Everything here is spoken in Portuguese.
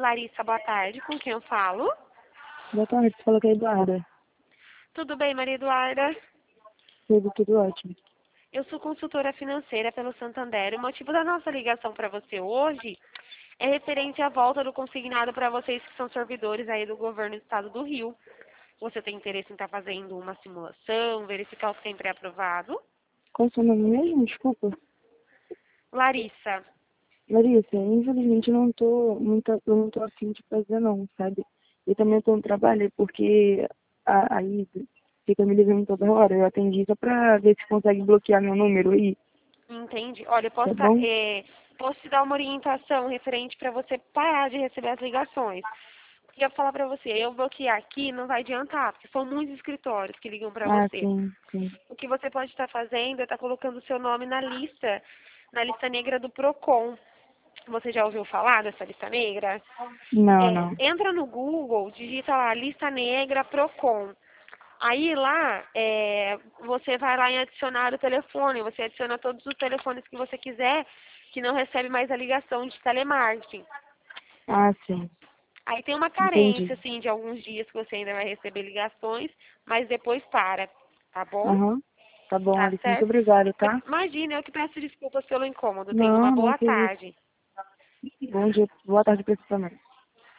Larissa, boa tarde. Com quem eu falo? Boa tarde, você falou que é Eduarda. Tudo bem, Maria Eduarda? Tudo ótimo. Eu sou consultora financeira pelo Santander. O motivo da nossa ligação para você hoje é referente à volta do consignado para vocês que são servidores aí do governo do estado do Rio. Você tem interesse em estar fazendo uma simulação, verificar o que tem pré-aprovado? Qual é o seu nome mesmo? Desculpa. Larissa, Larissa, infelizmente eu não tô afim de fazer não, sabe? Eu também tô no trabalho porque aí fica me ligando toda hora. Eu atendi só pra ver se consegue bloquear meu número aí, entende? Olha, eu tá bom? posso te dar uma orientação referente para você parar de receber as ligações. Eu ia falar para você, eu bloquear aqui não vai adiantar, porque são muitos escritórios que ligam para Ah, você. sim, sim. O que você pode estar fazendo é estar colocando o seu nome na lista negra do Procon. Você já ouviu falar dessa lista negra? Não, não. Entra no Google, digita lá lista negra Procon. Aí lá, você vai lá em adicionar o telefone, você adiciona todos os telefones que você quiser, que não recebe mais a ligação de telemarketing. Ah, sim. Aí tem uma Entendi. carência, assim, de alguns dias que você ainda vai receber ligações, mas depois para, tá bom? Aham. Tá bom, Tá Alice. Muito certo? obrigada, tá? Imagina, eu que peço desculpas pelo incômodo. Tenha uma Não, boa que isso. tarde. Bom dia, boa tarde pra você também.